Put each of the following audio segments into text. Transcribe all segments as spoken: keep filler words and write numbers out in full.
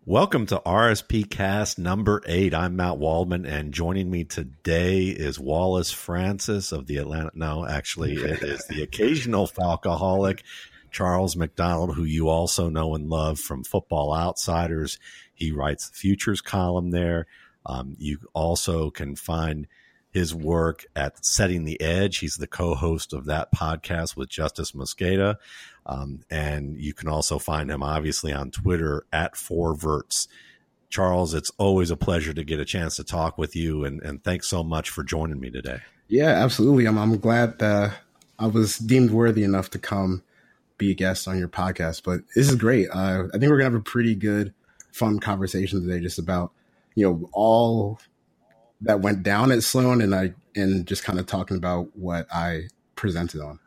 Welcome to R S P Cast number eight. I'm Matt Waldman, and joining me today is Wallace Francis of the Atlanta. No, actually, it is the occasional Falcoholic, Charles McDonald, who you also know and love from Football Outsiders. He writes the Futures column there. Um, you also can find his work at Setting the Edge. He's the co-host of that podcast with Justice Mosqueda. Um, and you can also find him, obviously, on Twitter at four verts. Charles, it's always a pleasure to get a chance to talk with you, and, and thanks so much for joining me today. Yeah, absolutely. I'm, I'm glad that I was deemed worthy enough to come be a guest on your podcast. But this is great. Uh, I think we're going to have a pretty good, fun conversation today just about, you know, all that went down at Sloan, and I and just kind of talking about what I presented on.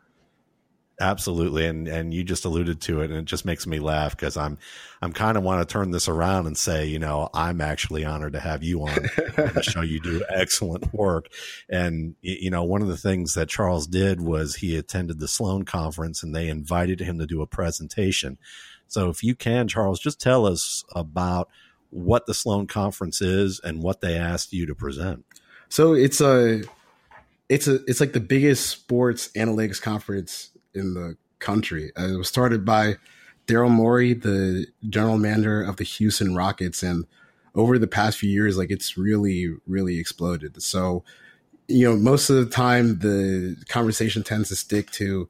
Absolutely. And and you just alluded to it, and it just makes me laugh because I'm I'm kind of want to turn this around and say, you know, I'm actually honored to have you on the show. You do excellent work. And, you know, one of the things that Charles did was he attended the Sloan conference, and they invited him to do a presentation. So if you can, Charles, just tell us about what the Sloan conference is and what they asked you to present. So it's a it's a it's like the biggest sports analytics conference in the country. Uh, it was started by Daryl Morey, the general manager of the Houston Rockets. And over the past few years, like it's really, really exploded. So, you know, most of the time the conversation tends to stick to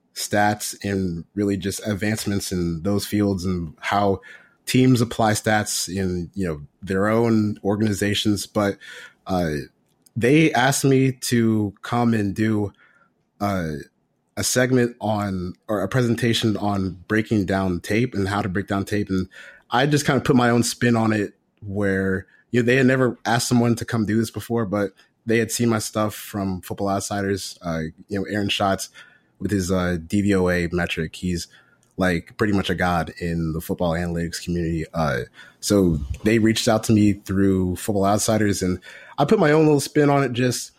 stats and really just advancements in those fields and how teams apply stats in, you know, their own organizations. But uh, they asked me to come and do uh, a segment on, or a presentation on breaking down tape and how to break down tape. And I just kind of put my own spin on it where, you know, they had never asked someone to come do this before, but they had seen my stuff from Football Outsiders. Uh, you know, Aaron Schatz with his uh, D V O A metric, he's like pretty much a god in the football analytics community. Uh, so they reached out to me through Football Outsiders, and I put my own little spin on it. Just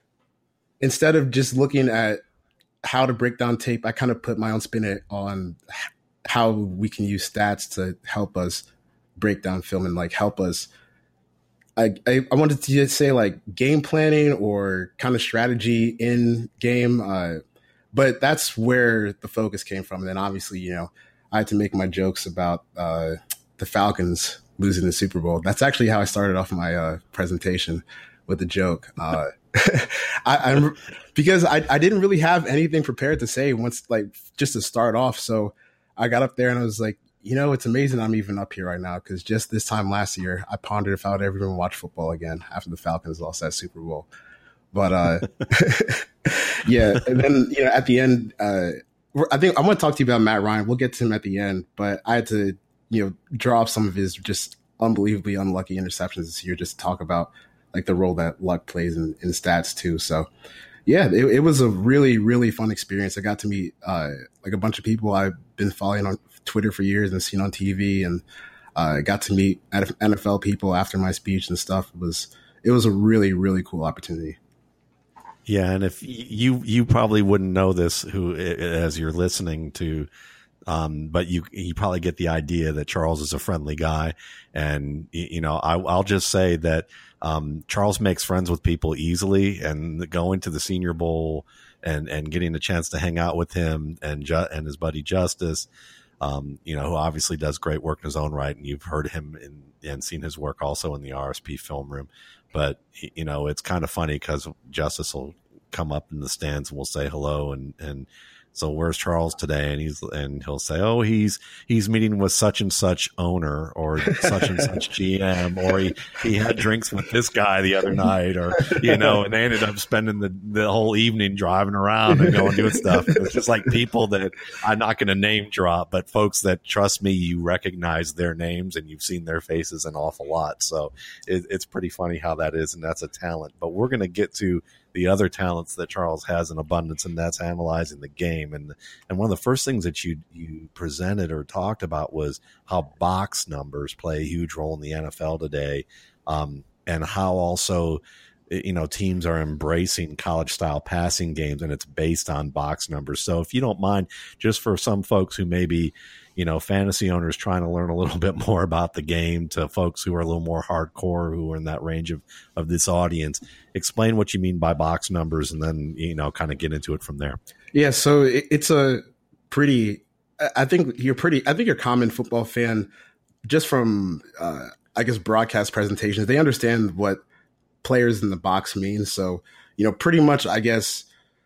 instead of just looking at how to break down tape, I kind of put my own spin it on how we can use stats to help us break down film and like help us. I, I, I wanted to just say like game planning or kind of strategy in game. Uh, but that's where the focus came from. And then obviously, you know, I had to make my jokes about uh, the Falcons losing the Super Bowl. That's actually how I started off my uh, presentation, with a joke. Uh, I, I'm because I, I didn't really have anything prepared to say once, like just to start off. So I got up there and I was like, you know, it's amazing I'm even up here right now, because just this time last year, I pondered if I would ever even watch football again after the Falcons lost that Super Bowl. But uh, yeah, and then, you know, at the end, uh, I think I want to talk to you about Matt Ryan. We'll get to him at the end, but I had to, you know, draw up some of his just unbelievably unlucky interceptions this year, just to talk about like the role that luck plays in, in stats too. So yeah, it, it was a really, really fun experience. I got to meet uh, like a bunch of people I've been following on Twitter for years and seen on T V, and I uh, got to meet N F L people after my speech and stuff. It was, it was a really, really cool opportunity. Yeah. And if you, you probably wouldn't know this who, as you're listening to, Um, but you, you probably get the idea that Charles is a friendly guy. And, you know, I, I'll just say that, um, Charles makes friends with people easily, and going to the Senior Bowl and, and getting a chance to hang out with him and, Ju- and his buddy Justice, um, you know, who obviously does great work in his own right. And you've heard him in, and seen his work also in the R S P film room. But, you know, it's kind of funny because Justice will come up in the stands and we'll say hello, and, and, so where's Charles today? And he's, and he'll say, oh, he's, he's meeting with such and such owner or such and such G M, or he, he had drinks with this guy the other night, or, you know, and they ended up spending the, the whole evening driving around and going doing stuff. It's just like people that I'm not going to name drop, but folks that, trust me, you recognize their names and you've seen their faces an awful lot. So it, it's pretty funny how that is. And that's a talent, but we're going to get to the other talents that Charles has in abundance, and that's analyzing the game. And and one of the first things that you you presented or talked about was how box numbers play a huge role in the N F L today, um, and how also you know, teams are embracing college style passing games, and it's based on box numbers. So if you don't mind, just for some folks who maybe, you know, fantasy owners trying to learn a little bit more about the game, to folks who are a little more hardcore, who are in that range of, of this audience, explain what you mean by box numbers, and then, you know, kind of get into it from there. Yeah. So it, it's a pretty, I think you're pretty, I think you're a common football fan just from, uh, I guess, broadcast presentations. They understand what players in the box mean. So, you know, pretty much, I guess,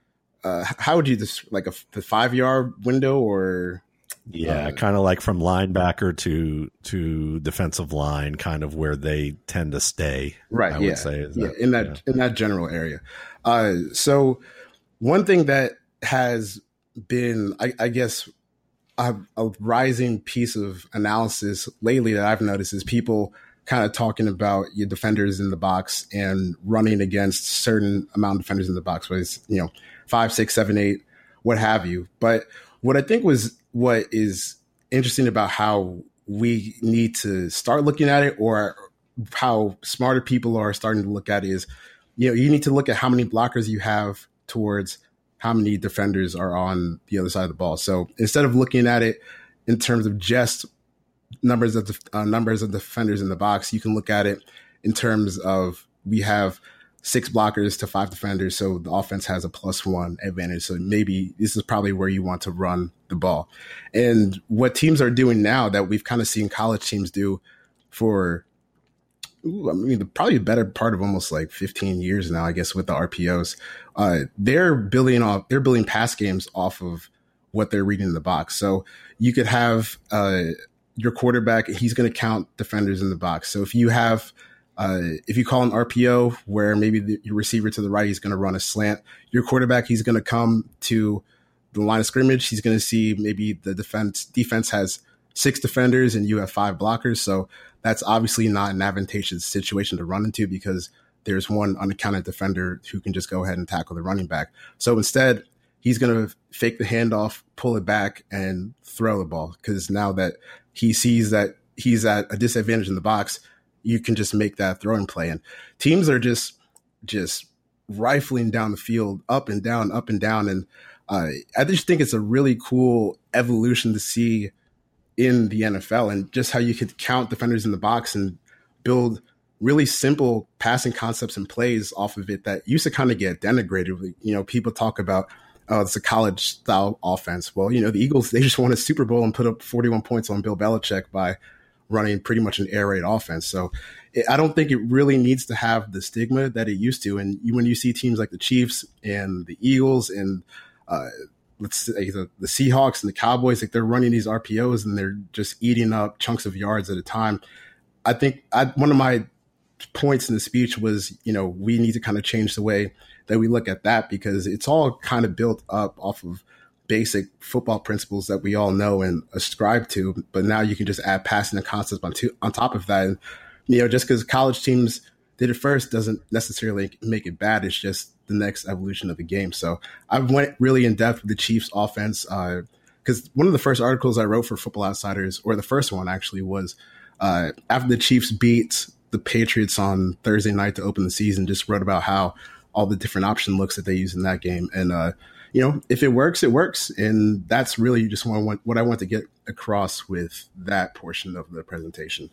uh, how would you just like a the five yard window or? Yeah, uh, kind of like from linebacker to to defensive line, kind of where they tend to stay. Right. I yeah. would say Is yeah. That, in that yeah. in that general area. Uh, so one thing that has been, I, I guess, a, a rising piece of analysis lately that I've noticed is people kind of talking about your defenders in the box and running against certain amount of defenders in the box, whether it's, you know, five, six, seven, eight, what have you. But what I think was what is interesting about how we need to start looking at it, or how smarter people are starting to look at it, is, you know, you need to look at how many blockers you have towards how many defenders are on the other side of the ball. So instead of looking at it in terms of just numbers of the uh, numbers of defenders in the box, you can look at it in terms of, we have six blockers to five defenders, so the offense has a plus one advantage. So maybe this is probably where you want to run the ball. And what teams are doing now, that we've kind of seen college teams do for, ooh, I mean, probably the better part of almost like fifteen years now, I guess, with the R P Os, uh, they're building off, they're building pass games off of what they're reading in the box. So you could have uh, your quarterback, he's going to count defenders in the box. So if you have, uh, if you call an R P O where maybe the, your receiver to the right, he's going to run a slant, your quarterback, he's going to come to the line of scrimmage. He's going to see maybe the defense defense has six defenders and you have five blockers. So that's obviously not an advantageous situation to run into, because there's one unaccounted defender who can just go ahead and tackle the running back. So instead, he's going to fake the handoff, pull it back, and throw the ball, because now that he sees that he's at a disadvantage in the box, you can just make that throwing play. And teams are just just rifling down the field, up and down, up and down. And uh, I just think it's a really cool evolution to see in the N F L, and just how you could count defenders in the box and build really simple passing concepts and plays off of it that used to kind of get denigrated. You know, people talk about, oh, it's a college style offense. Well, you know, the Eagles, they just won a Super Bowl and put up forty-one points on Bill Belichick by running pretty much an air raid offense. So it, I don't think it really needs to have the stigma that it used to. And you, when you see teams like the Chiefs and the Eagles and uh, let's say the, the Seahawks and the Cowboys, like they're running these R P Os and they're just eating up chunks of yards at a time. I think I, one of my points in the speech was, you know, we need to kind of change the way that we look at that, because it's all kind of built up off of basic football principles that we all know and ascribe to. But now you can just add passing and concepts on, to, on top of that. And, you know, just because college teams did it first doesn't necessarily make it bad. It's just the next evolution of the game. So I went really in depth with the Chiefs offense, because uh, one of the first articles I wrote for Football Outsiders, or the first one actually, was uh, after the Chiefs beat the Patriots on Thursday night to open the season, just wrote about how all the different option looks that they use in that game. And, uh, you know, if it works, it works. And that's really just what I want, what I want to get across with that portion of the presentation.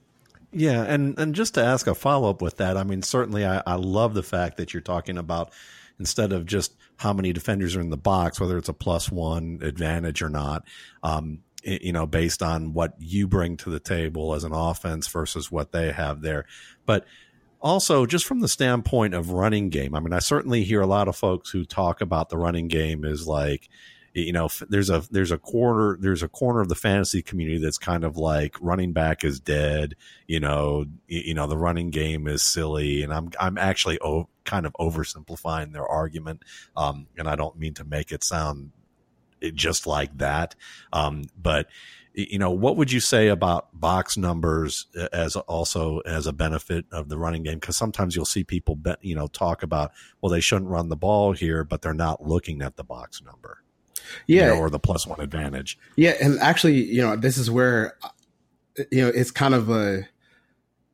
Yeah. And, and just to ask a follow-up with that, I mean, certainly I, I love the fact that you're talking about, instead of just how many defenders are in the box, whether it's a plus one advantage or not, um, you know, based on what you bring to the table as an offense versus what they have there. But also, just from the standpoint of running game, I mean, I certainly hear a lot of folks who talk about the running game is like, you know, there's a there's a corner there's a corner of the fantasy community that's kind of like running back is dead, you know, you, you know, the running game is silly, and I'm I'm actually o- kind of oversimplifying their argument, um, and I don't mean to make it sound just like that, um, but. You know, what would you say about box numbers as also as a benefit of the running game? Because sometimes you'll see people, bet, you know, talk about, well, they shouldn't run the ball here, but they're not looking at the box number, yeah, you know, or the plus one advantage. Yeah, and actually, you know, this is where, you know, it's kind of a,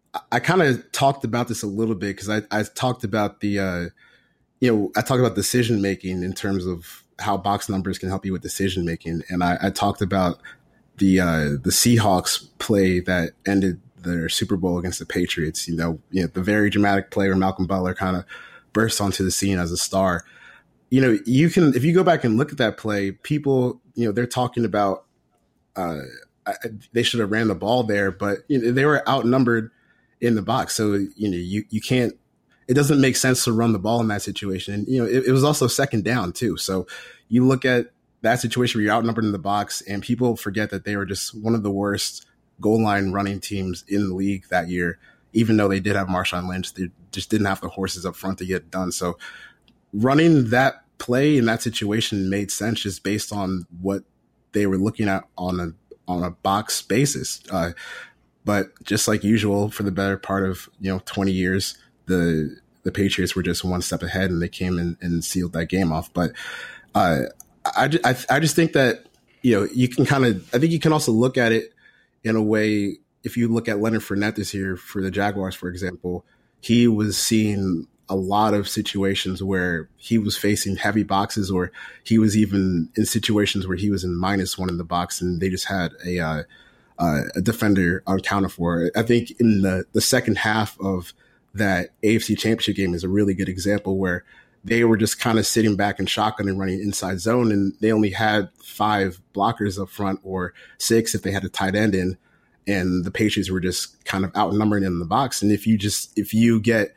I kind of talked about this a little bit because I, I talked about the, uh, you know, I talked about decision making in terms of how box numbers can help you with decision making, and I, I talked about the uh, the Seahawks play that ended their Super Bowl against the Patriots. You know, you know the very dramatic play where Malcolm Butler kind of burst onto the scene as a star. You know, you can if you go back and look at that play, people, you know, they're talking about uh, they should have ran the ball there, but you know, they were outnumbered in the box. So, you know, you, you can't, it doesn't make sense to run the ball in that situation. And, you know, it, it was also second down too. So you look at that situation where you're outnumbered in the box and people forget that they were just one of the worst goal line running teams in the league that year, even though they did have Marshawn Lynch, they just didn't have the horses up front to get it done. So running that play in that situation made sense just based on what they were looking at on a, on a box basis. Uh, But just like usual, for the better part of, you know, twenty years, the the Patriots were just one step ahead and they came in and sealed that game off. But uh, I, I, I just think that, you know, you can kind of, I think you can also look at it in a way, if you look at Leonard Fournette this year for the Jaguars, for example, he was seeing a lot of situations where he was facing heavy boxes, or he was even in situations where he was in minus one in the box and they just had a, uh, Uh, a defender unaccounted for. I think in the, the second half of that A F C Championship game is a really good example where they were just kind of sitting back in shotgun and running inside zone, and they only had five blockers up front, or six if they had a tight end in, and the Patriots were just kind of outnumbering in the box. And if you just if you get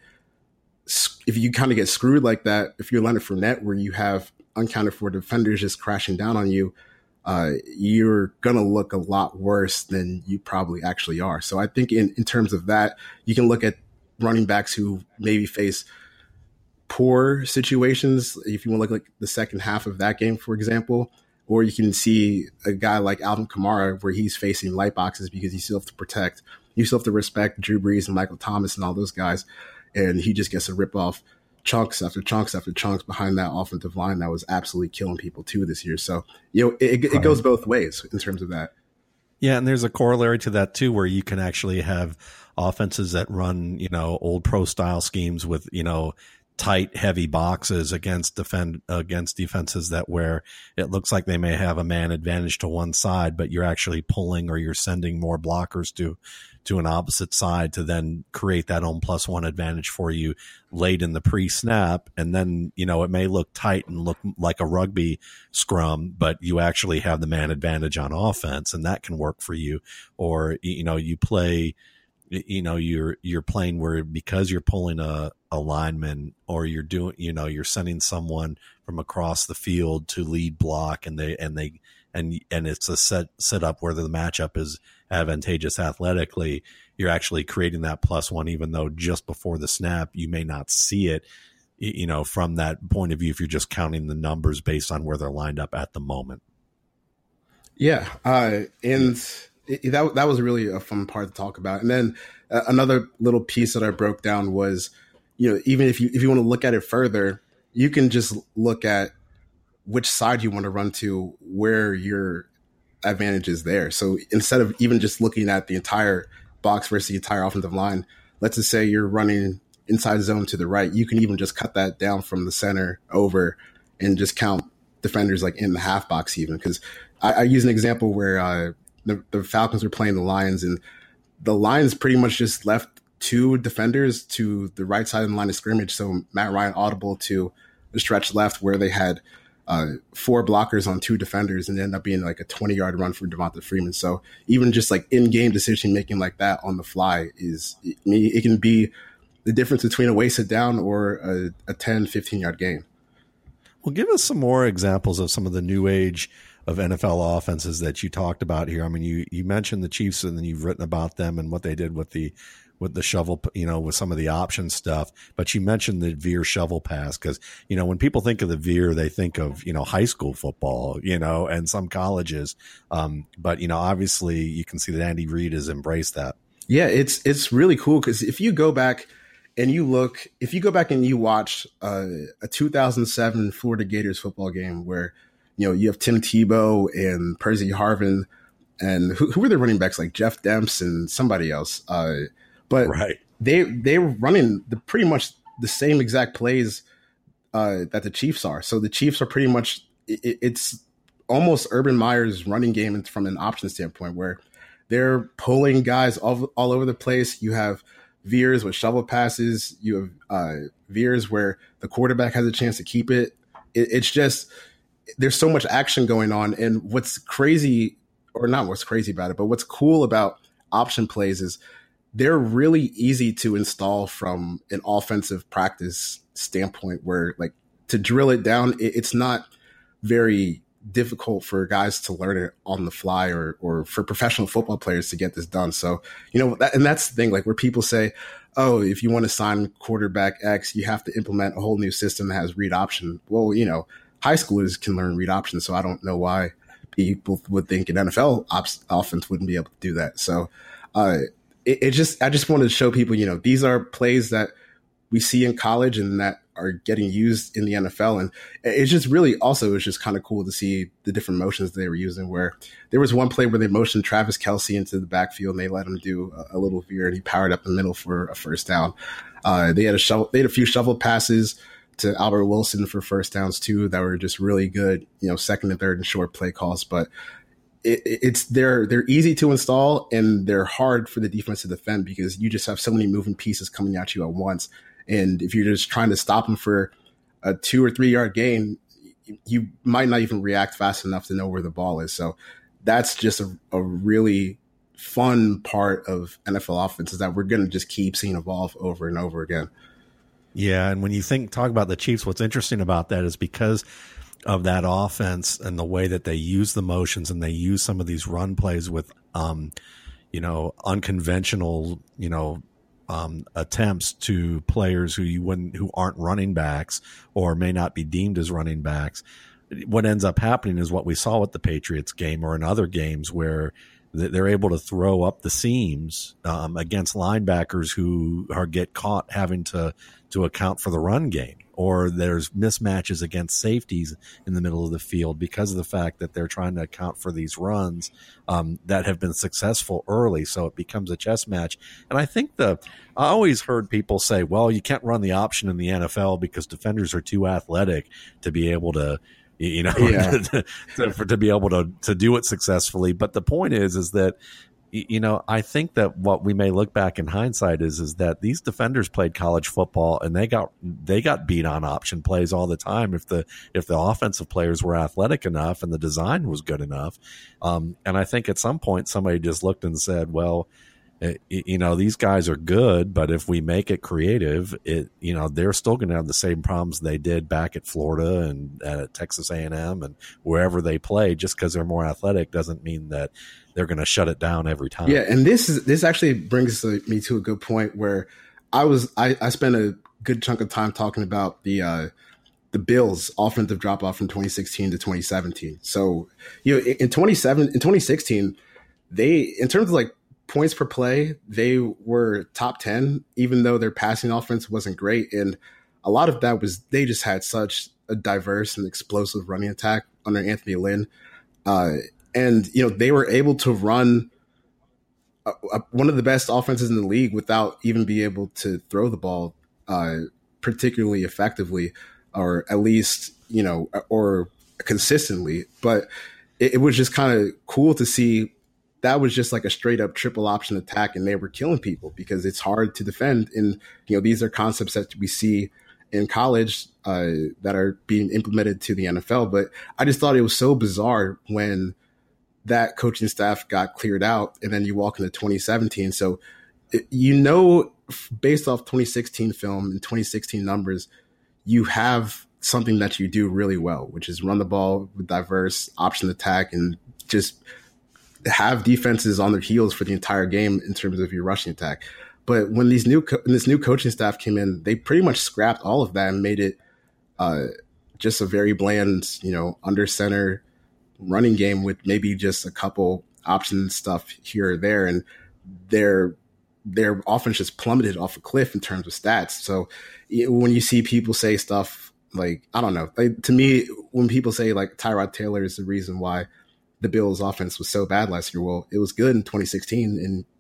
if you kind of get screwed like that, if you're Leonard Fournette, where you have uncounted for defenders just crashing down on you, Uh, you're going to look a lot worse than you probably actually are. So I think in, in terms of that, you can look at running backs who maybe face poor situations. If you want to look like the second half of that game, for example, or you can see a guy like Alvin Kamara where he's facing light boxes because you still have to protect, you still have to respect Drew Brees and Michael Thomas and all those guys. And he just gets to rip off chunks after chunks after chunks behind that offensive line that was absolutely killing people too this year. So, you know, it, it goes both ways in terms of that. Yeah. And there's a corollary to that too, where you can actually have offenses that run, you know, old pro style schemes with, you know, tight, heavy boxes against defend against defenses that where it looks like they may have a man advantage to one side, but you're actually pulling or you're sending more blockers to to an opposite side to then create that own plus one advantage for you late in the pre-snap. And then, you know, it may look tight and look like a rugby scrum, but you actually have the man advantage on offense, and that can work for you. Or, you know, you play, you know, you're, you're playing where because you're pulling a, a lineman, or you're doing, you know, you're sending someone from across the field to lead block, and they, and they, and, and it's a set, set up where the matchup is advantageous athletically. You're actually creating that plus one, even though just before the snap, you may not see it, you know, from that point of view, if you're just counting the numbers based on where they're lined up at the moment. Yeah. Uh, and it, that, that was really a fun part to talk about. And then uh, another little piece that I broke down was, you know, even if you, if you want to look at it further, you can just look at which side you want to run to, where your advantage is there. So instead of even just looking at the entire box versus the entire offensive line, let's just say you're running inside zone to the right, you can even just cut that down from the center over and just count defenders like in the half box even. Because I, I use an example where uh, the, the Falcons were playing the Lions, and the Lions pretty much just left two defenders to the right side of the line of scrimmage. So Matt Ryan audible to the stretch left where they had Uh, four blockers on two defenders, and ended up being like a twenty yard run for Devonta Freeman. So even just like in-game decision making like that on the fly is, I mean, it can be the difference between a wasted down or a, a ten, fifteen yard gain. Well, give us some more examples of some of the new age of N F L offenses that you talked about here. I mean, you, you mentioned the Chiefs, and then you've written about them and what they did with the with the shovel, you know, with some of the option stuff. But you mentioned the veer shovel pass because, you know, when people think of the veer, they think of, you know, high school football, you know, and some colleges. Um, but, you know, obviously you can see that Andy Reid has embraced that. Yeah, it's it's really cool because if you go back and you look, if you go back and you watch uh, a two thousand seven Florida Gators football game where, you know, you have Tim Tebow and Percy Harvin and who, who were the running backs, like Jeff Demps and somebody else, uh, but right. they they were running the pretty much the same exact plays uh, that the Chiefs are. So the Chiefs are pretty much it, it's almost Urban Meyer's running game from an option standpoint, where they're pulling guys all, all over the place. You have veers with shovel passes. You have uh, veers where the quarterback has a chance to keep it. it. It's just there's so much action going on. And what's crazy, or not what's crazy about it, but what's cool about option plays is they're really easy to install from an offensive practice standpoint, where like to drill it down, it, it's not very difficult for guys to learn it on the fly, or or for professional football players to get this done. So, you know, that, and that's the thing, like where people say, oh, if you want to sign quarterback X, you have to implement a whole new system that has read option. Well, you know, high schoolers can learn read option. So I don't know why people would think an N F L ops, offense wouldn't be able to do that. So uh, it, it just, I just wanted to show people, you know, these are plays that we see in college and that are getting used in the N F L. And it's just really also, it's just kind of cool to see the different motions they were using, where there was one play where they motioned Travis Kelce into the backfield and they let him do a, a little veer and he powered up the middle for a first down. Uh, they had a shovel, they had a few shovel passes to Albert Wilson for first downs too, that were just really good, you know, second and third and short play calls. But it, it's they're they're easy to install and they're hard for the defense to defend, because you just have so many moving pieces coming at you at once. And if you're just trying to stop them for a two or three yard gain, you might not even react fast enough to know where the ball is. So that's just a, a really fun part of N F L offense, is that we're going to just keep seeing evolve over and over again. Yeah, and when you think talk about the Chiefs, what's interesting about that is because of that offense and the way that they use the motions and they use some of these run plays with, um, you know, unconventional, you know, um, attempts to players who you wouldn't, who aren't running backs or may not be deemed as running backs. What ends up happening is what we saw with the Patriots game or in other games, where they're able to throw up the seams um, against linebackers who are get caught having to to account for the run game, or there's mismatches against safeties in the middle of the field because of the fact that they're trying to account for these runs um, that have been successful early. So it becomes a chess match. And I think the I always heard people say, well, you can't run the option in the N F L because defenders are too athletic to be able to, you know, yeah. to, to, for, to be able to, to do it successfully. But the point is, is that, you know, I think that what we may look back in hindsight is, is that these defenders played college football and they got, they got beat on option plays all the time. If the, if the offensive players were athletic enough and the design was good enough. Um, and I think at some point somebody just looked and said, well, you know, these guys are good, but if we make it creative, it, you know, they're still going to have the same problems they did back at Florida and at Texas A and M and wherever they play. Just because they're more athletic doesn't mean that they're going to shut it down every time. Yeah, and this is this actually brings me to a good point where I was I, I spent a good chunk of time talking about the uh, the Bills' offensive drop off from twenty sixteen to twenty seventeen. So, you know, in twenty-seven in twenty sixteen, they, in terms of like points per play, they were top ten, even though their passing offense wasn't great. And a lot of that was they just had such a diverse and explosive running attack under Anthony Lynn. Uh, and, you know, they were able to run a, a, one of the best offenses in the league without even being able to throw the ball uh, particularly effectively, or at least, you know, or consistently. But it, it was just kind of cool to see that was just like a straight up triple option attack, and they were killing people because it's hard to defend. And, you know, these are concepts that we see in college uh, that are being implemented to the N F L. But I just thought it was so bizarre when that coaching staff got cleared out and then you walk into twenty seventeen. So, you know, based off twenty sixteen film and twenty sixteen numbers, you have something that you do really well, which is run the ball with diverse option attack and just have defenses on their heels for the entire game in terms of your rushing attack. But when these new co- when this new coaching staff came in, they pretty much scrapped all of that and made it uh, just a very bland, you know, under center running game with maybe just a couple option stuff here or there, and their their offense just plummeted off a cliff in terms of stats. So it, when you see people say stuff like, I don't know, like, to me, when people say like Tyrod Taylor is the reason why the Bills offense was so bad last year, well, it was good in twenty sixteen and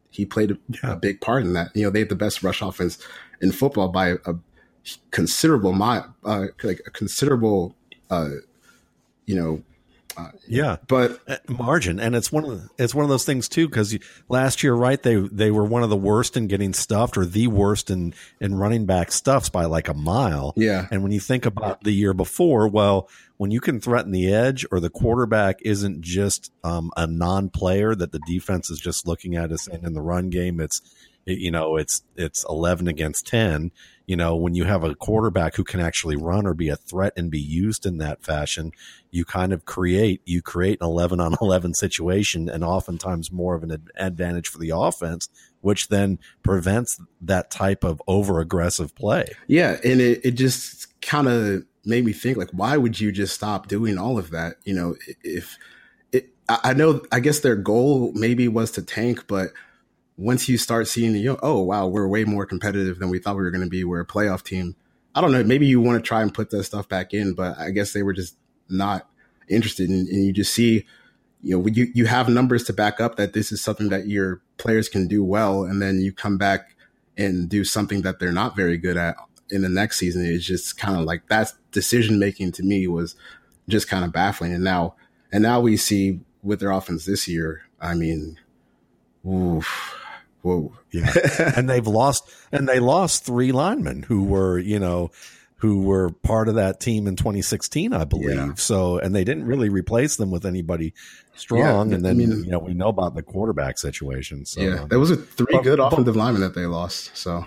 he played a, yeah. a big part in that. You know, they had the best rush offense in football by a, a considerable, uh, like a considerable, uh, you know, Uh, yeah, but margin, and it's one of the, it's one of those things too, because last year, right, they they were one of the worst in getting stuffed, or the worst in in running back stuffs by like a mile. Yeah, and when you think about the year before, well, when you can threaten the edge, or the quarterback isn't just um, a non-player that the defense is just looking at as saying in the run game, it's you know it's it's eleven against ten. You know, when you have a quarterback who can actually run or be a threat and be used in that fashion, you kind of create you create an eleven on eleven situation, and oftentimes more of an advantage for the offense, which then prevents that type of over aggressive play. Yeah, and it, it just kind of made me think, like, why would you just stop doing all of that? You know, if it, I know, I guess their goal maybe was to tank, but once you start seeing, you know, oh, wow, we're way more competitive than we thought we were going to be. We're a playoff team. I don't know. Maybe you want to try and put that stuff back in, but I guess they were just not interested. In, and you just see, you know, you, you have numbers to back up that this is something that your players can do well. And then you come back and do something that they're not very good at in the next season. It's just kind of like that decision making to me was just kind of baffling. And now, and now we see with their offense this year, I mean, oof. Whoa. Yeah. And they've lost, and they lost three linemen who were, you know, who were part of that team in twenty sixteen, I believe. Yeah. So, and they didn't really replace them with anybody strong. Yeah, and then, I mean, you know, we know about the quarterback situation. So, yeah, there was a three but, good offensive but, linemen that they lost. So,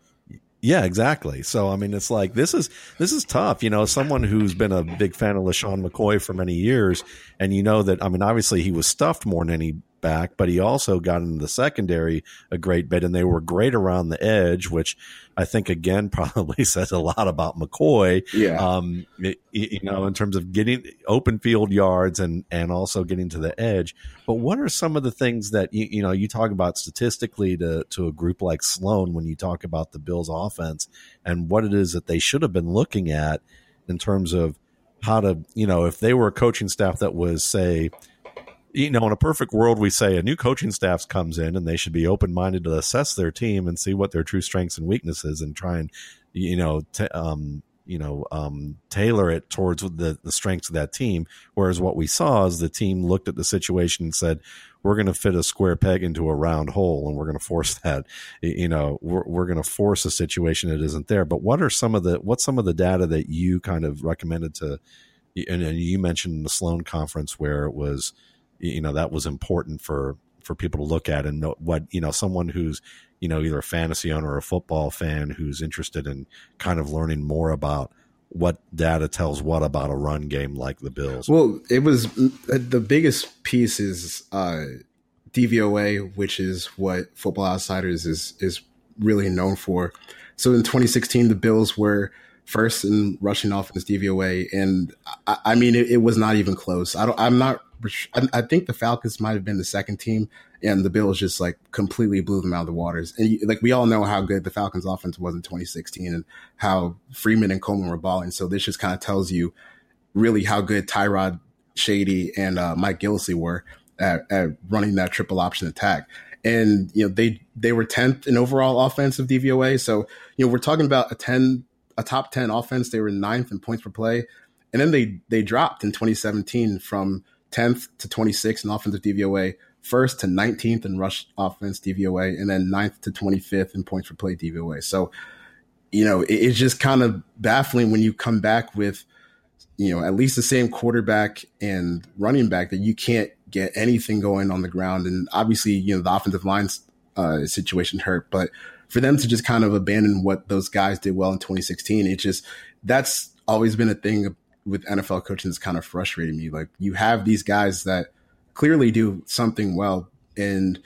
yeah, exactly. So, I mean, it's like, this is, this is tough. You know, someone who's been a big fan of LaShawn McCoy for many years. And you know that, I mean, obviously he was stuffed more than any back, but he also got into the secondary a great bit, and they were great around the edge, which I think again probably says a lot about McCoy. Yeah. Um, it, you know, in terms of getting open field yards and and also getting to the edge. But what are some of the things that you, you know you talk about statistically to to a group like Sloan when you talk about the Bills' offense and what it is that they should have been looking at in terms of how to, you know, if they were a coaching staff that was, say, you know, in a perfect world, we say a new coaching staff comes in and they should be open-minded to assess their team and see what their true strengths and weaknesses and try and, you know, t- um, you know, um, tailor it towards the, the strengths of that team. Whereas what we saw is the team looked at the situation and said, we're going to fit a square peg into a round hole, and we're going to force that, you know, we're, we're going to force a situation that isn't there. But what are some of the, what's some of the data that you kind of recommended to, and, and you mentioned in the Sloan conference where it was, you know, that was important for, for people to look at and know what, you know, someone who's, you know, either a fantasy owner or a football fan who's interested in kind of learning more about what data tells what about a run game like the Bills. Well, it was the biggest piece is uh, D V O A, which is what Football Outsiders is, is really known for. So in twenty sixteen, the Bills were first in rushing offense D V O A. And I, I mean, it, it was not even close. I don't, I'm not, I, I think the Falcons might've been the second team, and the Bills just like completely blew them out of the waters. And like, we all know how good the Falcons offense was in twenty sixteen and how Freeman and Coleman were balling. So this just kind of tells you really how good Tyrod, Shady, and uh, Mike Gillislee were at, at running that triple option attack. And, you know, they, they were tenth in overall offensive D V O A. So, you know, we're talking about a ten, a top ten offense. They were ninth in points per play. And then they, they dropped in twenty seventeen from tenth to twenty-sixth in offensive D V O A, first to nineteenth in rush offense D V O A, and then ninth to twenty-fifth in points per play D V O A. So, you know, it, it's just kind of baffling when you come back with, you know, at least the same quarterback and running back that you can't get anything going on the ground. And obviously, you know, the offensive line uh, situation hurt, but for them to just kind of abandon what those guys did well in twenty sixteen, it just, that's always been a thing with N F L coaching that's kind of frustrated me. Like, you have these guys that clearly do something well, and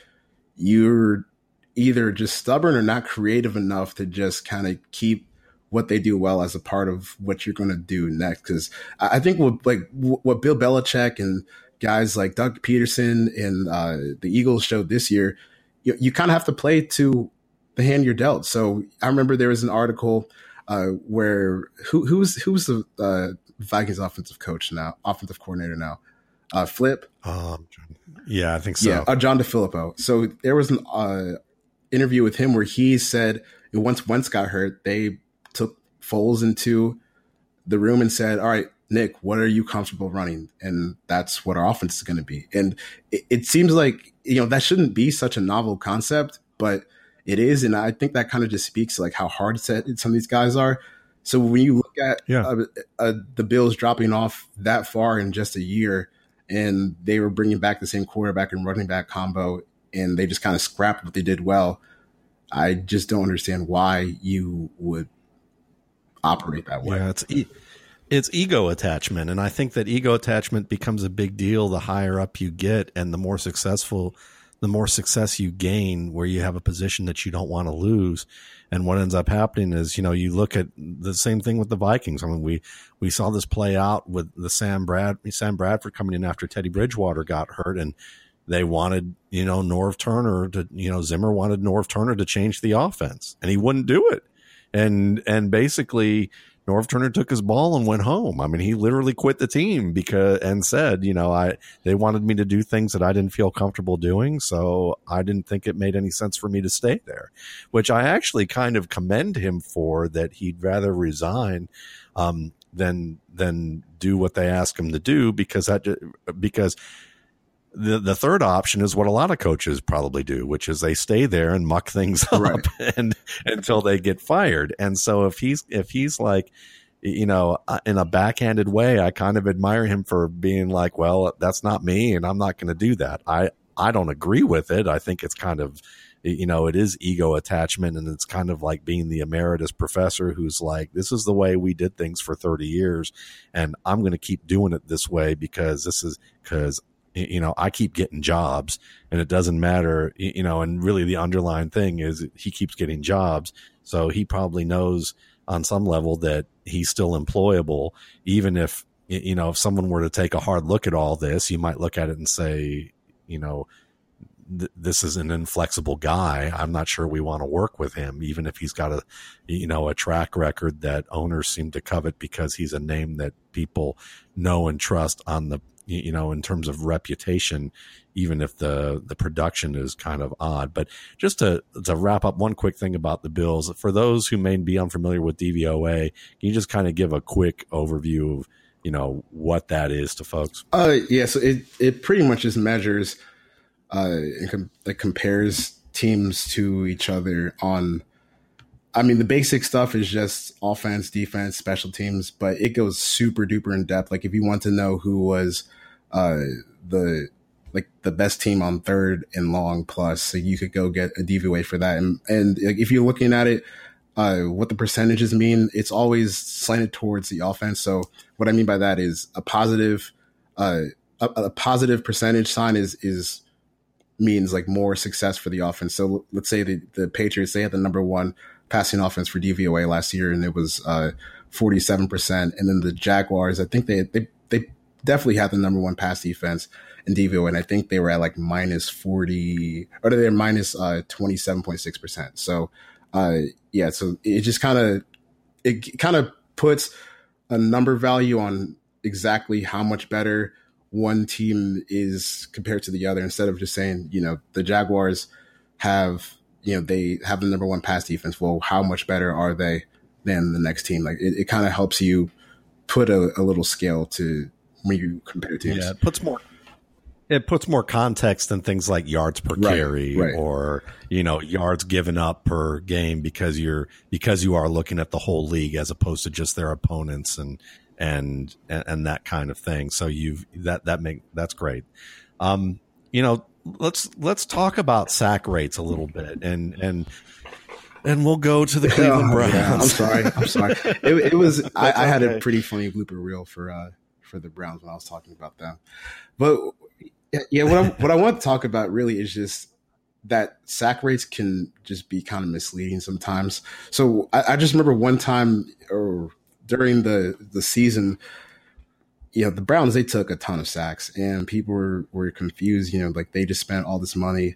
you're either just stubborn or not creative enough to just kind of keep what they do well as a part of what you're going to do next. Because I think what like what Bill Belichick and guys like Doug Peterson and uh, the Eagles showed this year, you, you kind of have to play to the hand you're dealt. So I remember there was an article uh, where who who's who's the uh, Vikings offensive coach now, offensive coordinator now. Uh, Flip. Um, yeah, I think so. Yeah, uh, John DeFilippo. So there was an uh, interview with him where he said once Wentz got hurt, they took Foles into the room and said, all right, Nick, what are you comfortable running? And that's what our offense is going to be. And it, it seems like, you know, that shouldn't be such a novel concept, but it is. And I think that kind of just speaks to like how hard set some of these guys are. So when you look at yeah. uh, uh, the Bills dropping off that far in just a year, and they were bringing back the same quarterback and running back combo, and they just kind of scrapped what they did well, I just don't understand why you would operate that way. Yeah, it's e- it's ego attachment, and I think that ego attachment becomes a big deal the higher up you get, and the more successful, the more success you gain, where you have a position that you don't want to lose. And what ends up happening is, you know, you look at the same thing with the Vikings. I mean, we we saw this play out with the Sam Brad Sam Bradford coming in after Teddy Bridgewater got hurt, and they wanted, you know, Norv Turner to, you know, Zimmer wanted Norv Turner to change the offense, and he wouldn't do it. And and basically, Norv Turner took his ball and went home. I mean, he literally quit the team because and said, you know, I they wanted me to do things that I didn't feel comfortable doing, so I didn't think it made any sense for me to stay there, which I actually kind of commend him for, that he'd rather resign um, than than do what they ask him to do, because that because. The the third option is what a lot of coaches probably do, which is they stay there and muck things up Right. and until they get fired. And so if he's if he's like, you know, in a backhanded way, I kind of admire him for being like, well, that's not me, and I'm not going to do that. I I don't agree with it. I think it's kind of, you know, it is ego attachment, and it's kind of like being the emeritus professor who's like, this is the way we did things for thirty years, and I'm going to keep doing it this way because this is because. You know, I keep getting jobs, and it doesn't matter, you know, and really the underlying thing is he keeps getting jobs. So he probably knows on some level that he's still employable, even if, you know, if someone were to take a hard look at all this, you might look at it and say, you know, th- this is an inflexible guy. I'm not sure we want to work with him, even if he's got a, you know, a track record that owners seem to covet because he's a name that people know and trust on the, you know, in terms of reputation, even if the, the production is kind of odd. But just to, to wrap up, one quick thing about the Bills, for those who may be unfamiliar with D V O A, can you just kind of give a quick overview of, you know, what that is to folks? Uh, yeah, so it, it pretty much just measures, uh, and com- it compares teams to each other on, I mean, the basic stuff is just offense, defense, special teams, but it goes super duper in depth. Like if you want to know who was uh, the like the best team on third and long plus, so you could go get a D V O A for that. And and like, if you're looking at it, uh, what the percentages mean, it's always slanted towards the offense. So what I mean by that is a positive, uh, a, a positive percentage sign is is means like more success for the offense. So let's say the the Patriots, they had the number one passing offense for D V O A last year, and it was uh, forty-seven percent. And then the Jaguars, I think they, they they definitely had the number one pass defense in D V O A, and I think they were at like minus forty, or they're minus uh, twenty-seven point six percent. So, uh, yeah, so it just kind of it kind of puts a number value on exactly how much better one team is compared to the other, instead of just saying, you know, the Jaguars have, you know, they have the number one pass defense. Well, how much better are they than the next team? Like it, it kind of helps you put a, a little scale to when you compare teams. Yeah, it puts more it puts more context than things like yards per Right, carry right. or, you know, yards given up per game, because you're because you are looking at the whole league as opposed to just their opponents and and and, and that kind of thing. So you've that that make that's great. Um, you know, let's let's talk about sack rates a little bit, and and and we'll go to the Cleveland Oh, Browns. yeah, I'm sorry. I'm sorry. It, it was. I, I had okay. a pretty funny blooper reel for uh, for the Browns when I was talking about them. But yeah, what I what I want to talk about really is just that sack rates can just be kind of misleading sometimes. So I, I just remember one time, or during the the season, you know, the Browns, they took a ton of sacks, and people were, were confused, you know, like they just spent all this money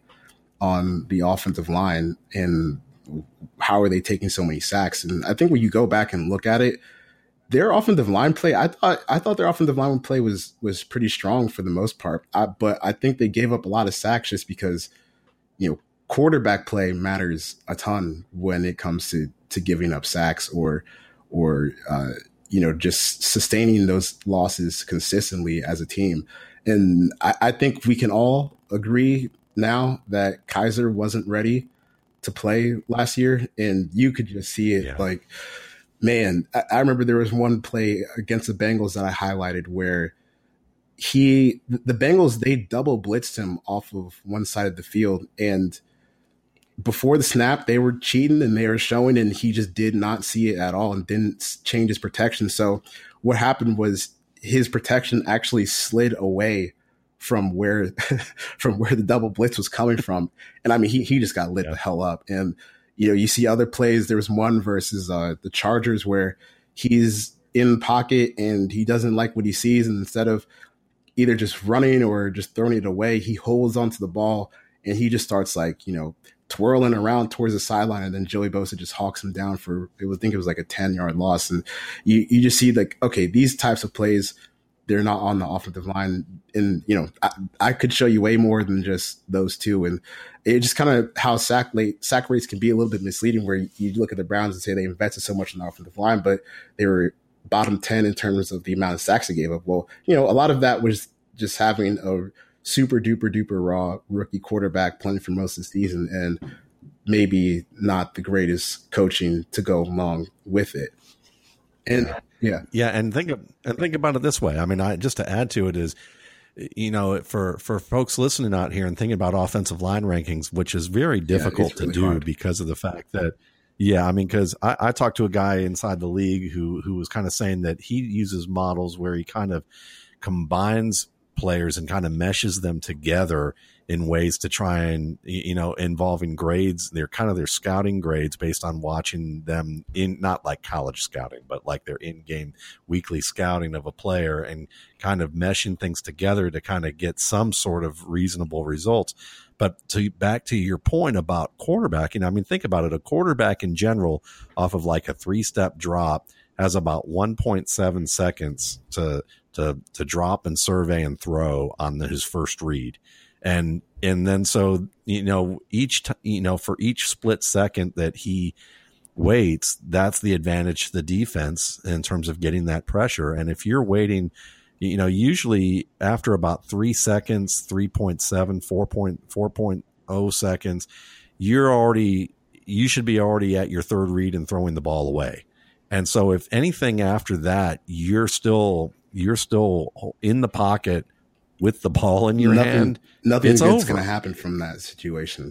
on the offensive line, and how are they taking so many sacks? And I think when you go back and look at it, their offensive line play, I thought I thought their offensive line play was was pretty strong for the most part. I, but I think they gave up a lot of sacks just because, you know, quarterback play matters a ton when it comes to to giving up sacks or or uh, you know, just sustaining those losses consistently as a team. And I, I think we can all agree now that Kizer wasn't ready to play last year, and you could just see it. Yeah. Like, man, I, I remember there was one play against the Bengals that I highlighted where he, the Bengals, they double blitzed him off of one side of the field, and before the snap, they were cheating and they were showing, and he just did not see it at all and didn't change his protection. So what happened was his protection actually slid away from where from where the double blitz was coming from. And I mean, he he just got lit yeah. the hell up. And, you know, you see other plays. There was one versus uh, the Chargers where he's in the pocket and he doesn't like what he sees. And instead of either just running or just throwing it away, he holds onto the ball and he just starts, like, you know, twirling around towards the sideline, and then Joey Bosa just hawks him down for, it was, I think it was like a ten yard loss. And you, you just see, like, okay, these types of plays, they're not on the offensive line. And, you know, I, I could show you way more than just those two. And it just kind of how sack late, sack rates can be a little bit misleading, where you, you look at the Browns and say they invested so much in the offensive line, but they were bottom ten in terms of the amount of sacks they gave up. Well, you know, a lot of that was just having a super duper duper raw rookie quarterback playing for most of the season, and maybe not the greatest coaching to go along with it. And yeah, yeah, and think of, and think about it this way. I mean, I just to add to it is, you know, for for folks listening out here and thinking about offensive line rankings, which is very difficult yeah, really to do hard. Because of the fact that, yeah, I mean, because I, I talked to a guy inside the league who who was kind of saying that he uses models where he kind of combines players and kind of meshes them together in ways to try and, you know, involving grades. They're kind of their scouting grades based on watching them in, not like college scouting, but like their in-game weekly scouting of a player, and kind of meshing things together to kind of get some sort of reasonable results. But to back to your point about quarterbacking, I mean, think about it. A quarterback in general, off of like a three-step drop, has about one point seven seconds to to to drop and survey and throw on the, his first read. And and then so, you know, each t- you know, for each split second that he waits, that's the advantage to the defense in terms of getting that pressure. And if you're waiting, you know, usually after about three seconds, three point seven, four point oh seconds, you're already, you should be already at your third read and throwing the ball away. And so if anything after that, you're still, you're still in the pocket with the ball in your nothing, hand. Nothing it's good's going to happen from that situation.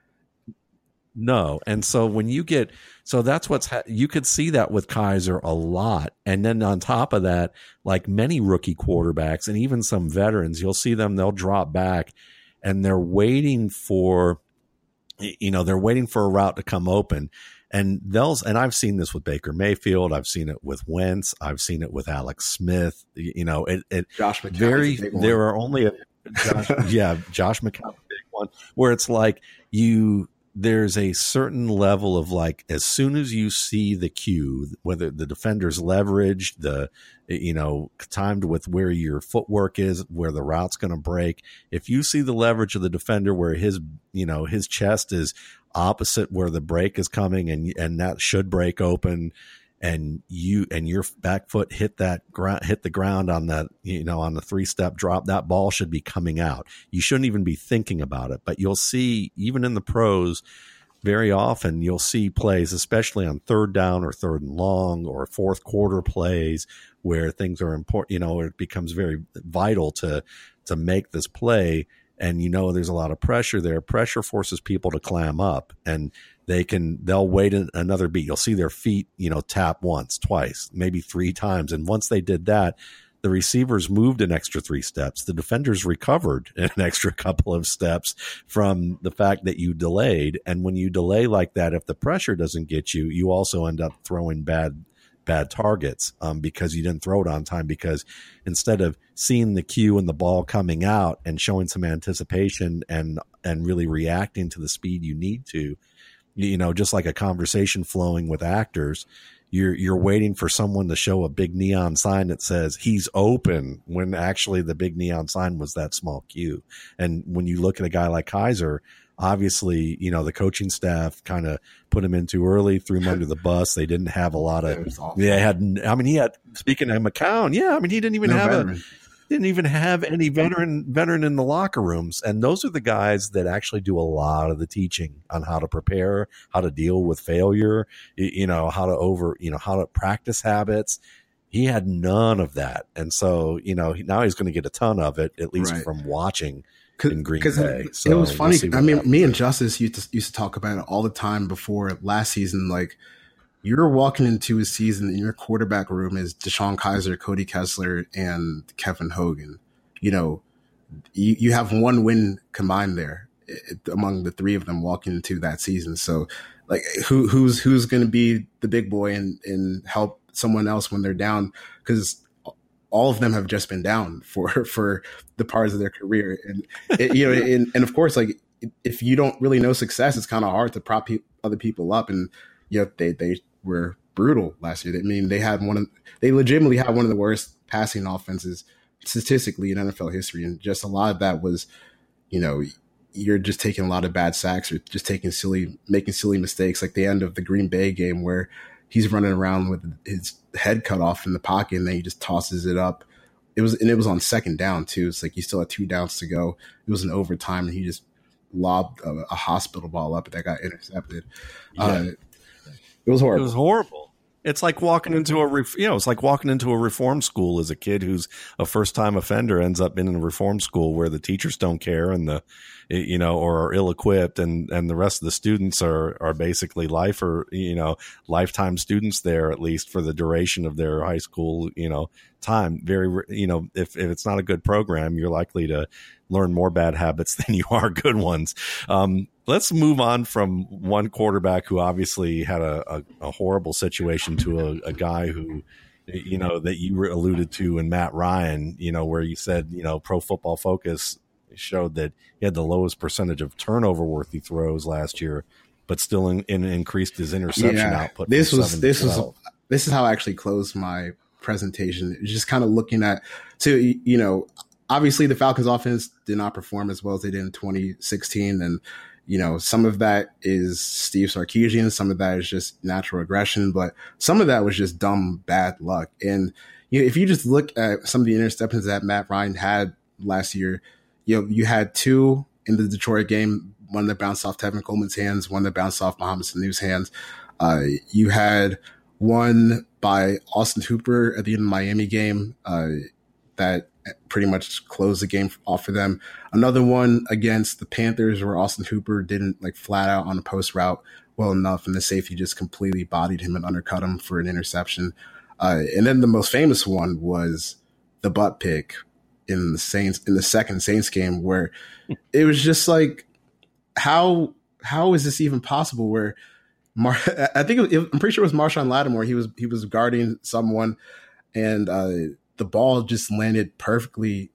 No. And so when you get, so that's what's, ha- you could see that with Kizer a lot. And then on top of that, like many rookie quarterbacks and even some veterans, you'll see them, they'll drop back and they're waiting for, you know, they're waiting for a route to come open. And they'll, and I've seen this with Baker Mayfield. I've seen it with Wentz. I've seen it with Alex Smith. You know, it, it Josh McCown. Very, there are only a, Josh, yeah, Josh McCown, big one, where it's like you, there's a certain level of like, as soon as you see the cue, whether the defender's leveraged, the, you know, timed with where your footwork is, where the route's going to break. If you see the leverage of the defender where his, you know, his chest is opposite where the break is coming, and and that should break open, and you and your back foot hit that ground, hit the ground on that, you know, on the three step drop, that ball should be coming out. You shouldn't even be thinking about it. But you'll see, even in the pros, very often you'll see plays, especially on third down or third and long or fourth quarter plays, where things are important. You know, it becomes very vital to to make this play. And, you know, there's a lot of pressure there. Pressure forces people to clam up, and they can, they'll wait another beat. You'll see their feet, you know, tap once, twice, maybe three times. And once they did that, the receivers moved an extra three steps. The defenders recovered an extra couple of steps from the fact that you delayed. And when you delay like that, if the pressure doesn't get you, you also end up throwing bad bad targets um, because you didn't throw it on time, because instead of seeing the cue and the ball coming out and showing some anticipation and and really reacting to the speed you need to, you know, just like a conversation flowing with actors, you're you're waiting for someone to show a big neon sign that says he's open, when actually the big neon sign was that small cue. And when you look at a guy like Kizer, obviously, you know, the coaching staff kind of put him in too early, threw him under the bus. They didn't have a lot of, yeah, had, I mean, he had, speaking of McCown, yeah, I mean, he didn't even no have veteran. a, didn't even have any veteran veteran in the locker rooms. And those are the guys that actually do a lot of the teaching on how to prepare, how to deal with failure, you know, how to over, you know, how to practice habits. He had none of that. And so, you know, now he's going to get a ton of it, at least right. from watching in Green Bay. So it was funny. We'll I mean, happens. me and Justice used to, used to talk about it all the time before last season. Like, you're walking into a season in your quarterback room is DeShone Kizer, Cody Kessler, and Kevin Hogan. You know, you, you have one win combined there it, among the three of them walking into that season. So, like, who who's who's going to be the big boy and and help someone else when they're down? Because all of them have just been down for for the parts of their career, and it, you know, and, and of course, like, if you don't really know success, it's kind of hard to prop pe- other people up, and you know, they they. were brutal last year. I mean, they had one of they legitimately had one of the worst passing offenses statistically in N F L history, and just a lot of that was, you know, you're just taking a lot of bad sacks or just taking silly, making silly mistakes, like the end of the Green Bay game where he's running around with his head cut off in the pocket and then he just tosses it up. It was and it was on second down too. It's like you still had two downs to go. It was an overtime and he just lobbed a, a hospital ball up that got intercepted. Yeah. Uh, It was horrible. It was horrible. It's like walking into a, ref- you know, it's like walking into a reform school as a kid who's a first time offender ends up in a reform school where the teachers don't care and the, you know, or are ill equipped and, and the rest of the students are, are basically life or, you know, lifetime students there, at least for the duration of their high school, you know, time. Very, you know, if, if it's not a good program, you're likely to learn more bad habits than you are good ones. Um, let's move on from one quarterback who obviously had a, a, a horrible situation to a, a guy who, you know, that you alluded to in Matt Ryan, you know, where you said, you know, Pro Football Focus showed that he had the lowest percentage of turnover worthy throws last year, but still in, in increased his interception yeah, output. This was, this was, this is how I actually closed my presentation. It's just kind of looking at, so, you know, obviously the Falcons offense did not perform as well as they did in twenty sixteen. And, you know, some of that is Steve Sarkisian. Some of that is just natural aggression, but some of that was just dumb, bad luck. And, you know, if you just look at some of the interceptions that Matt Ryan had last year, you know, you had two in the Detroit game, one that bounced off Tevin Coleman's hands, one that bounced off Mohamed Sanu's hands. Uh, you had one by Austin Hooper at the end of the Miami game uh, that pretty much closed the game off for them. Another one against the Panthers where Austin Hooper didn't like flat out on a post route well enough, and the safety just completely bodied him and undercut him for an interception. Uh, and then the most famous one was the butt pick in the Saints in the second Saints game, where it was just like, how how is this even possible? Where Mar- I think it, I'm pretty sure it was Marshawn Lattimore. He was he was guarding someone, and uh, the ball just landed perfectly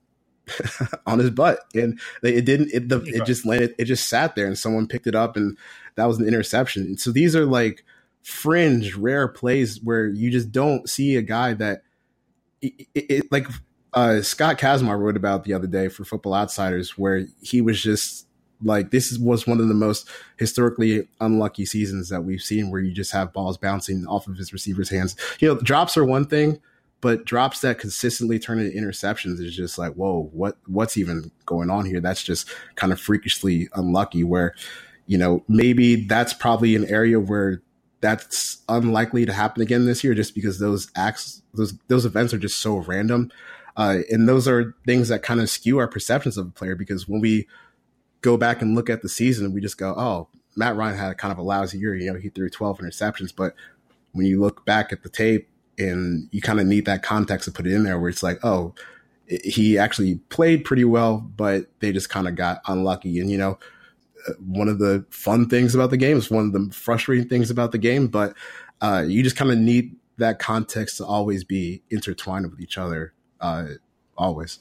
on his butt, and it didn't. It, the, it just landed. It just sat there, and someone picked it up, and that was an interception. And so these are like fringe, rare plays where you just don't see a guy that it, it, it like uh, Scott Kazmar wrote about the other day for Football Outsiders, where he was just like, this was one of the most historically unlucky seasons that we've seen, where you just have balls bouncing off of his receivers' hands. You know, drops are one thing, but drops that consistently turn into interceptions is just like, whoa, what what's even going on here? That's just kind of freakishly unlucky, where, you know, maybe that's probably an area where that's unlikely to happen again this year, just because those acts, those those events are just so random. Uh, and those are things that kind of skew our perceptions of a player, because when we go back and look at the season, we just go, oh, Matt Ryan had kind of a lousy year. You know, he threw twelve interceptions. But when you look back at the tape and you kind of need that context to put it in there, where it's like, oh, he actually played pretty well, but they just kind of got unlucky. And, you know, one of the fun things about the game is one of the frustrating things about the game, but uh, you just kind of need that context to always be intertwined with each other, uh, always.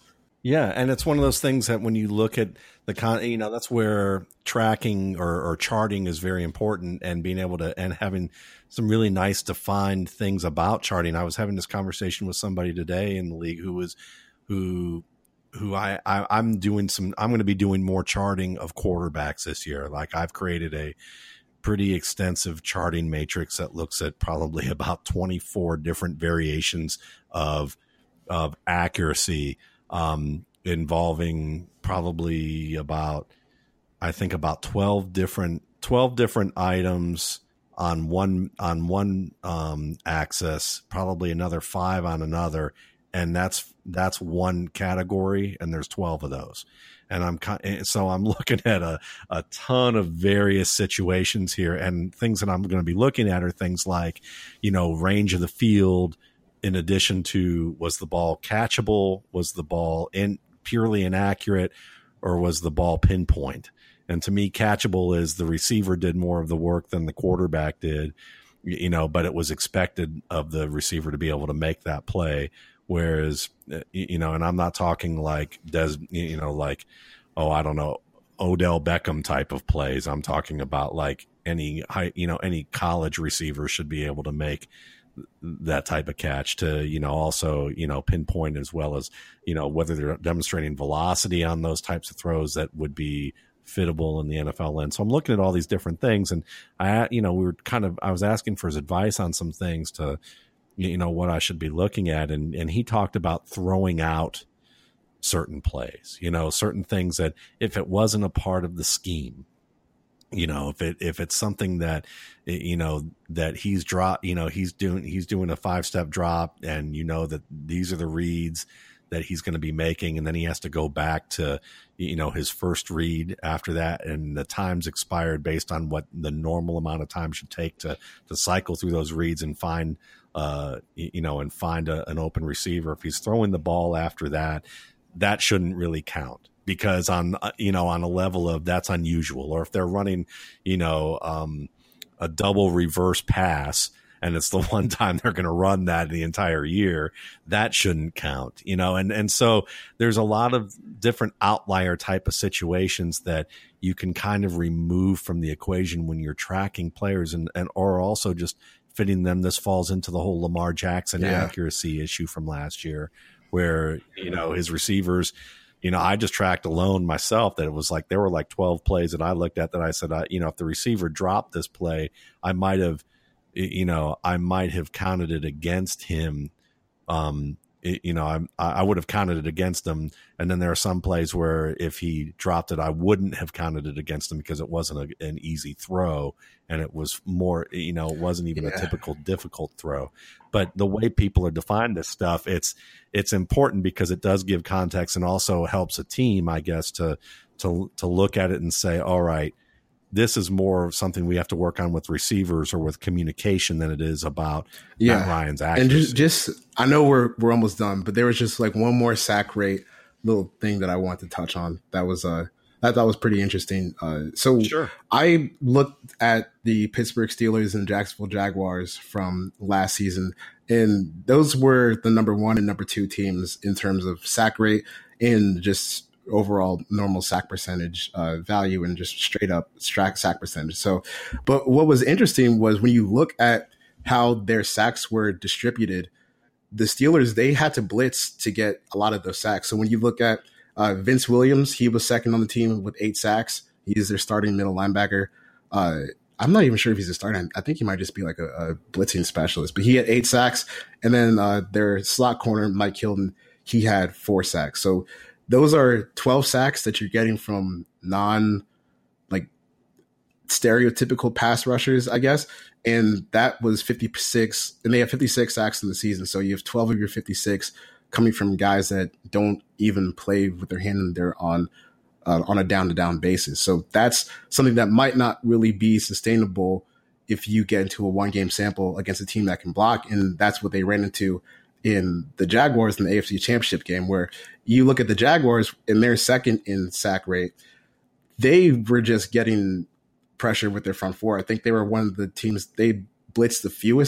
Yeah, and it's one of those things that when you look at the con, you know, that's where tracking or, or charting is very important, and being able to and having some really nice defined things about charting. I was having this conversation with somebody today in the league who was who who I, I I'm doing some I'm going to be doing more charting of quarterbacks this year. Like I've created a pretty extensive charting matrix that looks at probably about twenty-four different variations of of accuracy. Um, involving probably about, I think about twelve different, twelve different items on one, on one, um, axis, probably another five on another. And that's, that's one category. And there's twelve of those. And I'm, so I'm looking at a, a ton of various situations here, and things that I'm going to be looking at are things like, you know, range of the field, in addition to, was the ball catchable? Was the ball in purely inaccurate, or was the ball pinpoint? And to me, catchable is the receiver did more of the work than the quarterback did, you know, but it was expected of the receiver to be able to make that play. Whereas, you know, and I'm not talking like, Des, you know, like, oh, I don't know, Odell Beckham type of plays. I'm talking about like any high, you know, any college receiver should be able to make that type of catch, to, you know, also, you know, pinpoint, as well as, you know, whether they're demonstrating velocity on those types of throws that would be fittable in the N F L lens. So I'm looking at all these different things, and I, you know, we were kind of, I was asking for his advice on some things to, you know, what I should be looking at. And, and he talked about throwing out certain plays, you know, certain things that if it wasn't a part of the scheme, you know, if it, if it's something that, you know, that he's drop, you know, he's doing, he's doing a five step drop, and you know that these are the reads that he's going to be making. And then he has to go back to, you know, his first read after that. And the time's expired based on what the normal amount of time should take to, to cycle through those reads and find, uh, you know, and find a, an open receiver. If he's throwing the ball after that, that shouldn't really count. Because on, you know, on a level of that's unusual, or if they're running, you know, um, a double reverse pass, and it's the one time they're going to run that the entire year, that shouldn't count, you know? And, and so there's a lot of different outlier type of situations that you can kind of remove from the equation when you're tracking players, and, and, or also just fitting them. This falls into the whole Lamar Jackson yeah. accuracy issue from last year, where, you know, his receivers, you know, I just tracked alone myself that it was like, there were like twelve plays that I looked at that I said, I, you know, if the receiver dropped this play, I might have, you know, I might have counted it against him. Um, it, you know, I, I would have counted it against him. And then there are some plays where if he dropped it, I wouldn't have counted it against him because it wasn't a, an easy throw. And it was more, you know, it wasn't even yeah. a typical difficult throw. But the way people are defined this stuff, it's it's important because it does give context, and also helps a team, I guess, to to to look at it and say, all right, this is more something we have to work on with receivers or with communication than it is about yeah. Matt Ryan's accuracy. And just, just I know we're we're almost done, but there was just like one more sack rate little thing that I want to touch on. That was uh I thought was pretty interesting. Uh, so sure. I looked at the Pittsburgh Steelers and Jacksonville Jaguars from last season, and those were the number one and number two teams in terms of sack rate and just overall normal sack percentage uh, value, and just straight up sack percentage. So, but what was interesting was when you look at how their sacks were distributed, the Steelers, they had to blitz to get a lot of those sacks. So when you look at Uh, Vince Williams, he was second on the team with eight sacks. He's their starting middle linebacker. Uh, I'm not even sure if he's a starter. I think he might just be like a, a blitzing specialist, but he had eight sacks. And then uh, their slot corner, Mike Hilton, he had four sacks. So those are twelve sacks that you're getting from non like stereotypical pass rushers, I guess. And that was fifty-six, and they have fifty-six sacks in the season. So you have twelve of your fifty-six coming from guys that don't even play with their hand in there on uh, on a down-to-down basis. So that's something that might not really be sustainable if you get into a one-game sample against a team that can block, and that's what they ran into in the Jaguars in the A F C Championship game, where you look at the Jaguars and they're second in sack rate. They were just getting pressure with their front four. I think they were one of the teams, they blitzed the fewest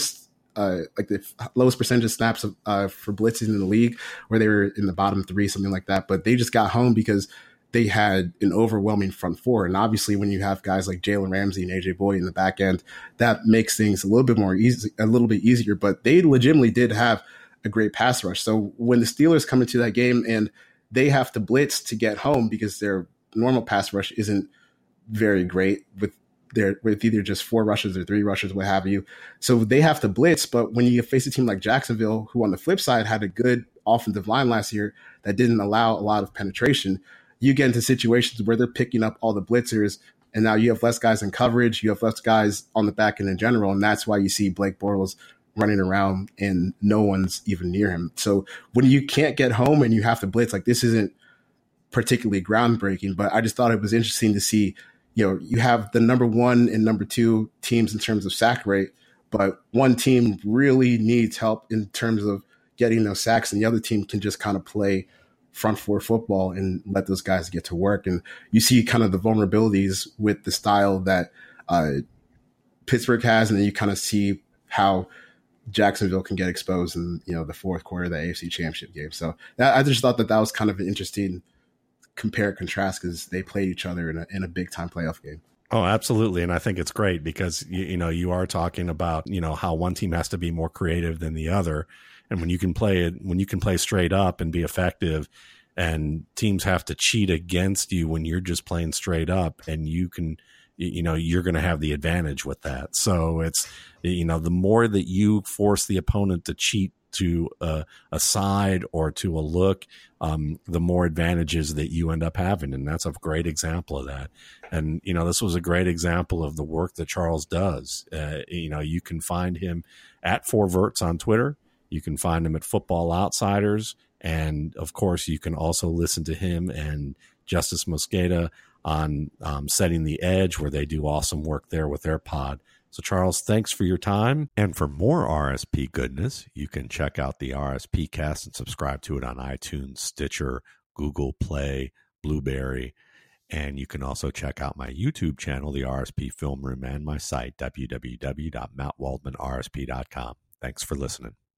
uh, like the lowest percentage of snaps of, uh, for blitzing in the league, where they were in the bottom three, something like that. But they just got home because they had an overwhelming front four. And obviously when you have guys like Jalen Ramsey and A J Boyd in the back end, that makes things a little bit more easy, a little bit easier. But they legitimately did have a great pass rush. So when the Steelers come into that game and they have to blitz to get home because their normal pass rush isn't very great with their with either just four rushes or three rushes, what have you. So they have to blitz. But when you face a team like Jacksonville, who on the flip side had a good offensive line last year that didn't allow a lot of penetration, you get into situations where they're picking up all the blitzers, and now you have less guys in coverage, you have less guys on the back end in general, and that's why you see Blake Bortles running around and no one's even near him. So when you can't get home and you have to blitz, like this isn't particularly groundbreaking, but I just thought it was interesting to see, you know, you have the number one and number two teams in terms of sack rate, but one team really needs help in terms of getting those sacks, and the other team can just kind of play front four football and let those guys get to work. And you see kind of the vulnerabilities with the style that uh, Pittsburgh has, and then you kind of see how Jacksonville can get exposed in, you know, the fourth quarter of the A F C Championship game. So that, I just thought that that was kind of an interesting compare and contrast because they played each other in a, in a big time playoff game. Oh, absolutely. And I think it's great because, you, you know, you are talking about, you know, how one team has to be more creative than the other. And when you can play it, when you can play straight up and be effective, and teams have to cheat against you when you're just playing straight up, and you can, you know, you're going to have the advantage with that. So it's, you know, the more that you force the opponent to cheat to a, a side or to a look, um, the more advantages that you end up having. And that's a great example of that. And, you know, this was a great example of the work that Charles does. Uh, you know, you can find him at Four Verts on Twitter. You can find him at Football Outsiders. And of course, you can also listen to him and Justice Mosqueda on um, Setting the Edge, where they do awesome work there with their pod. So, Charles, thanks for your time. And for more R S P goodness, you can check out the R S P cast and subscribe to it on iTunes, Stitcher, Google Play, Blueberry. And you can also check out my YouTube channel, the R S P Film Room, and my site, w w w dot matt waldman r s p dot com. Thanks for listening.